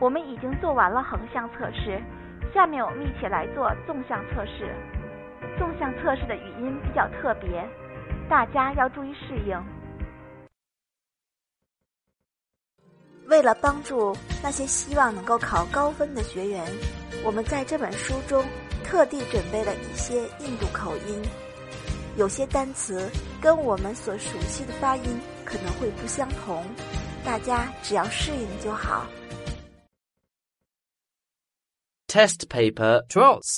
我们已经做完了横向测试，下面我们一起来做纵向测试。纵向测试的语音比较特别，大家要注意适应。为了帮助那些希望能够考高分的学员，我们在这本书中特地准备了一些印度口音，有些单词跟我们所熟悉的发音可能会不相同，大家只要适应就好。 Test paper drops.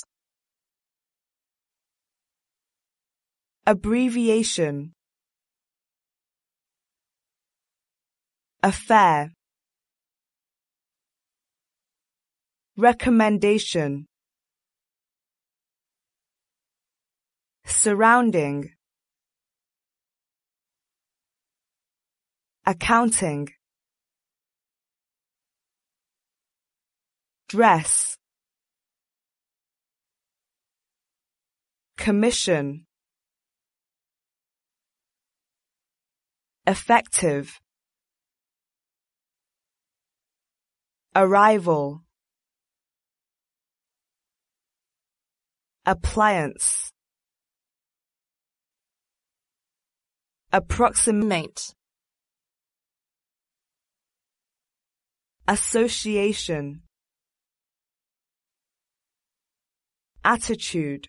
Abbreviation. Affair. Recommendation. Surrounding. Accounting. Dress. Commission. Effective. Arrival. Appliance. Approximate. Association. Attitude.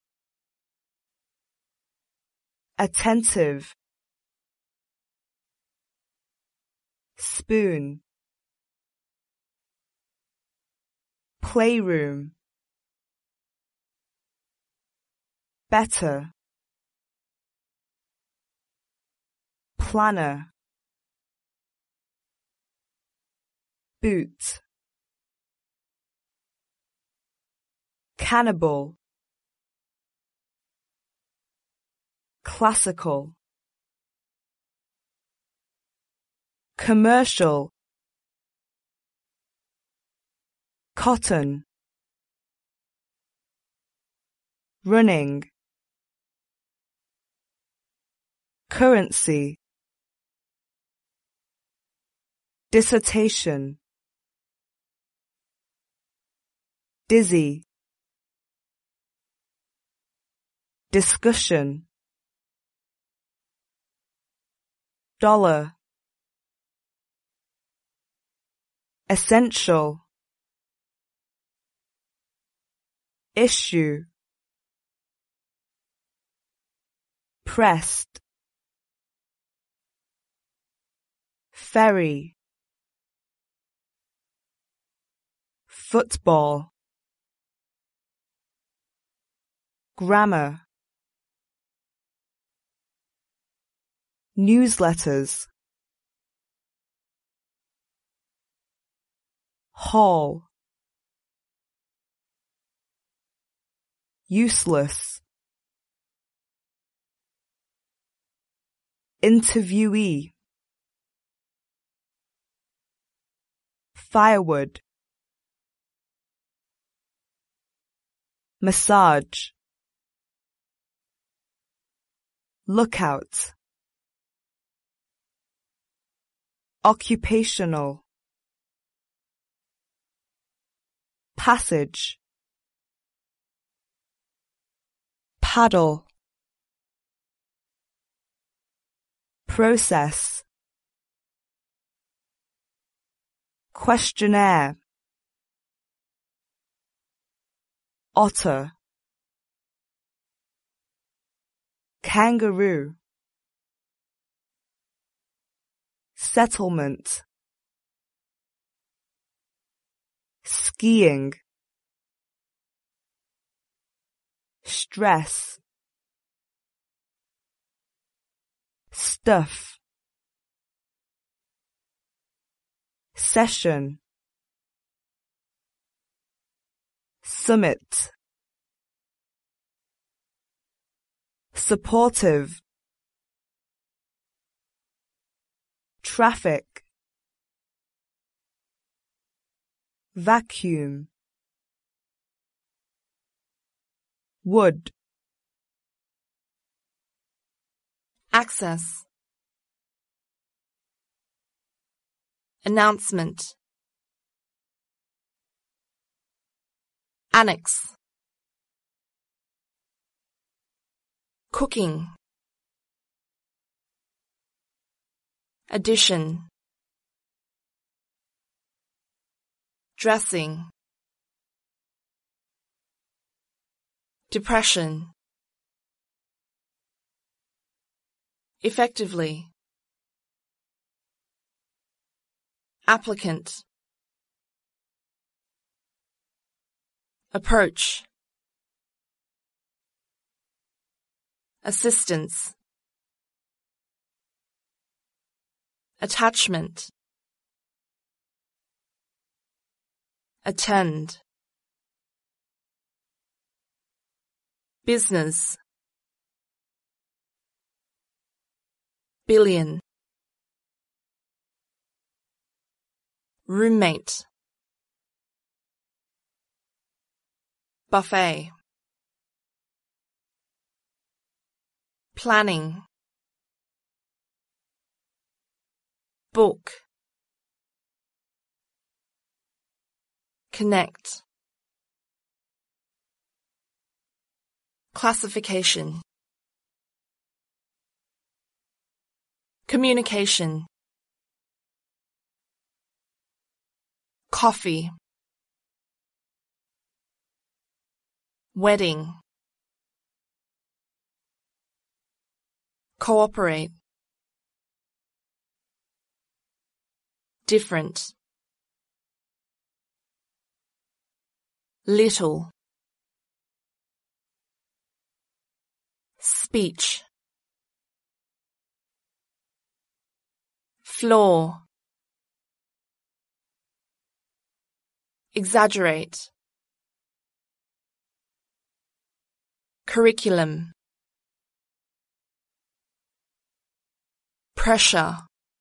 Attentive. Spoon. Playroom. Better. Planner. Boot. Cannibal. Classical. Commercial. Cotton. Running. Currency. Dissertation. Dizzy. Discussion. Dollar. Essential. Issue. Pressed. Ferry. Football. Grammar. Newsletters. Hall. Useless. Interviewee. Firewood. Massage. Lookout. Occupational. Passage. Paddle. Process. Questionnaire. Otter. Kangaroo. Settlement. Skiing. Stress. Stuff. Session. Summit. Supportive. Traffic. Vacuum. Wood. Access. Announcement. Annex. Cooking. Addition. Dressing. Depression. Effectively. Applicant. Approach. Assistance. Attachment. Attend. Business. Billion. Roommate. Buffet. Planning. Book. Connect. Classification. Communication. Coffee. Wedding. Cooperate. Different. Little. Speech. Floor. Exaggerate. Curriculum. Pressure.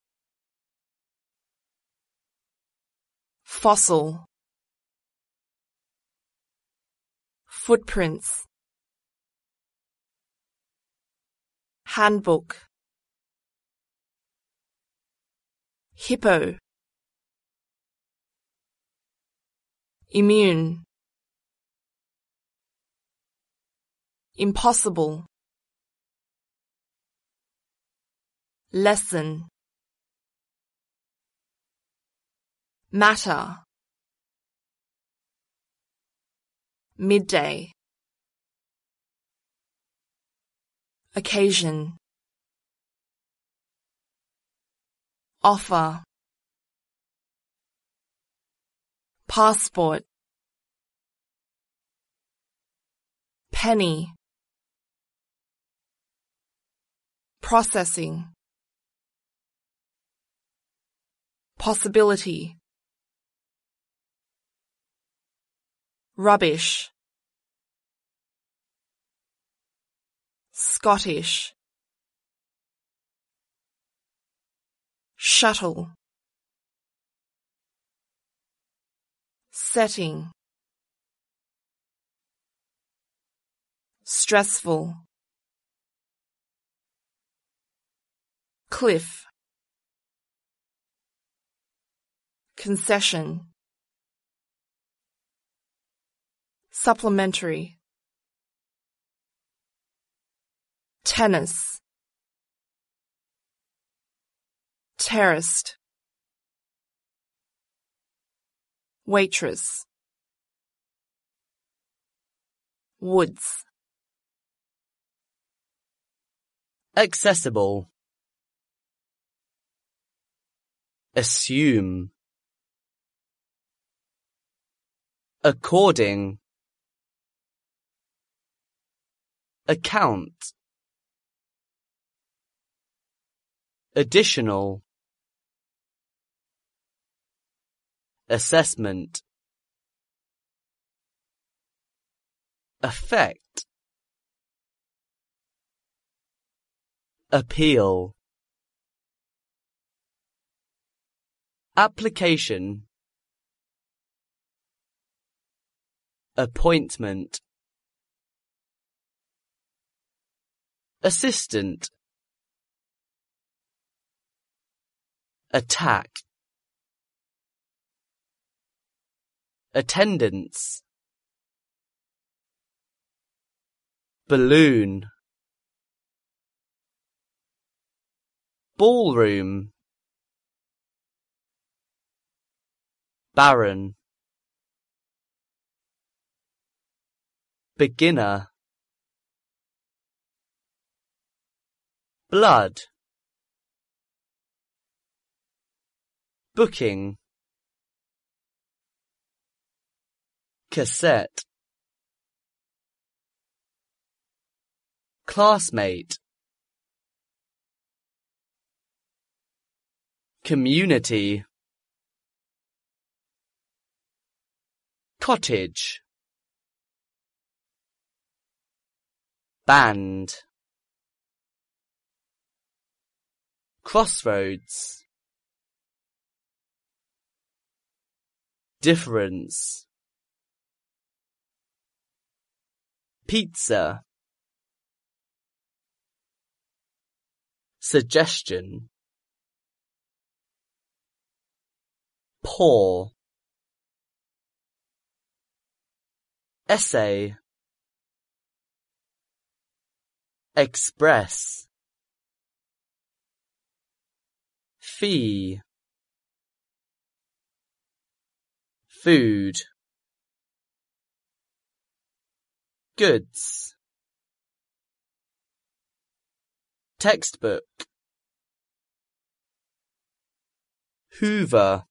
Fossil. Footprints. Handbook. Hippo. Immune. Impossible. Lesson. Matter. Midday. Occasion. Offer. Passport. Penny. Processing. Possibility. Rubbish. Scottish. Shuttle. Setting. Stressful. Cliff. Concession. Supplementary. Tennis. Terraced. Waitress. Woods. Accessible. Assume. According. Account. Additional. Assessment. Effect. Appeal. Application. Appointment. Assistant. Attack. Attendance. balloon, ballroom, barren, beginner, blood, booking, cassette, classmate, community, cottage, band, crossroads, difference, pizza, suggestion, pour, essay, express, fee, food, goods, textbook, Hoover,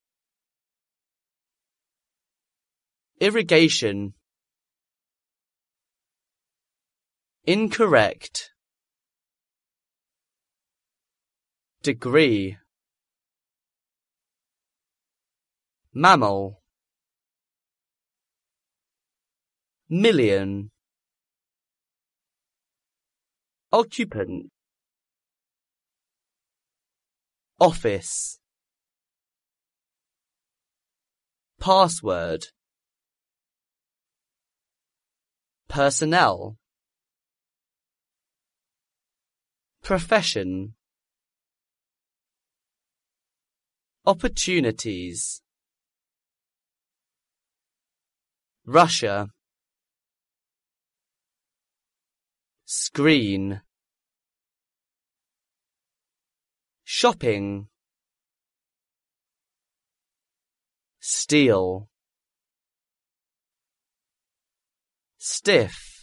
irrigation, incorrect, degree, mammal, million, occupant, office, password, personnel, profession, opportunities, Russia, screen, shopping, steel, stiff,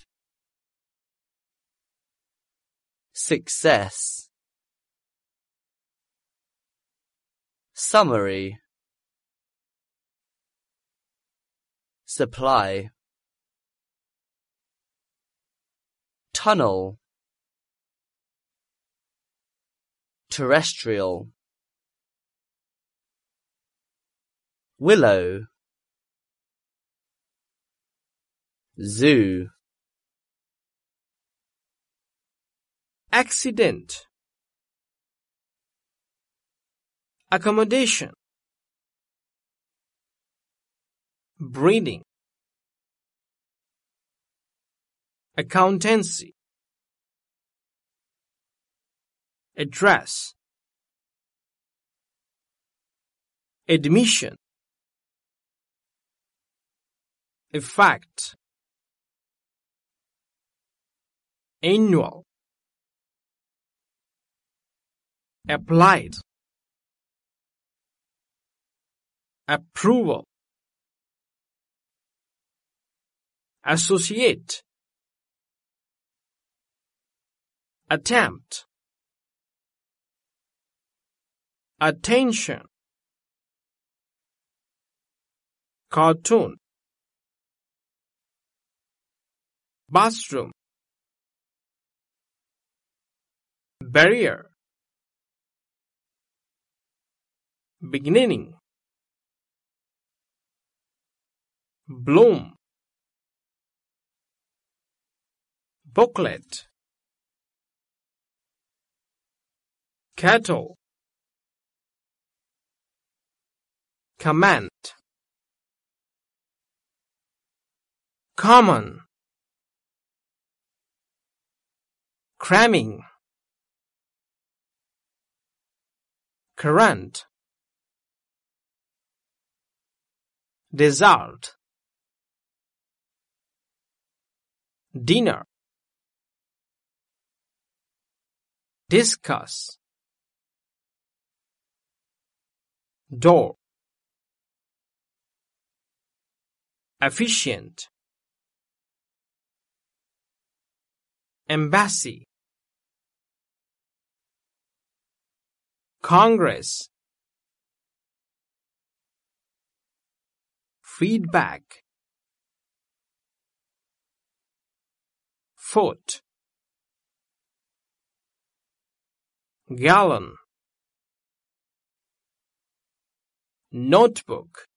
success, summary, supply, tunnel, terrestrial, willow, zoo, accident, accommodation, breeding, accountancy, address, admission, effect, annual, applied, approval, associate, attempt, attention, cartoon, bathroom, barrier, beginning, bloom, booklet, cattle, command, common, cramming, current, dessert, dinner, discuss, door, efficient, embassy, Congress, feedback, foot, gallon, notebook,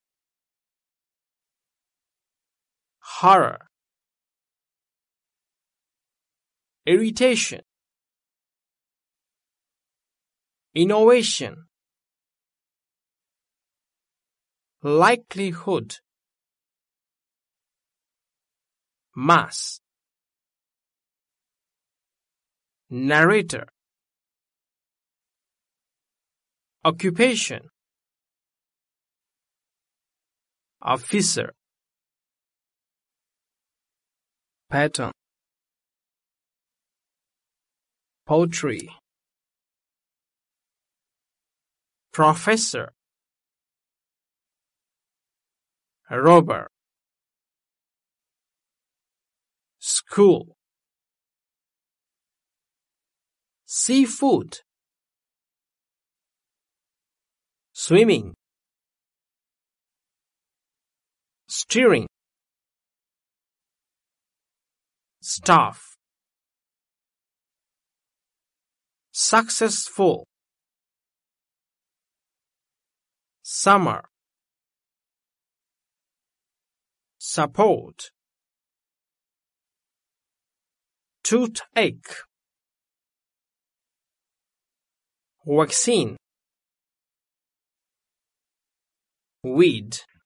horror, irritation, innovation, likelihood, mass, narrator, occupation, officer, pattern, poetry, professor, robber, school, seafood, swimming, steering, staff, successful, summer, support, toothache, vaccine, weed.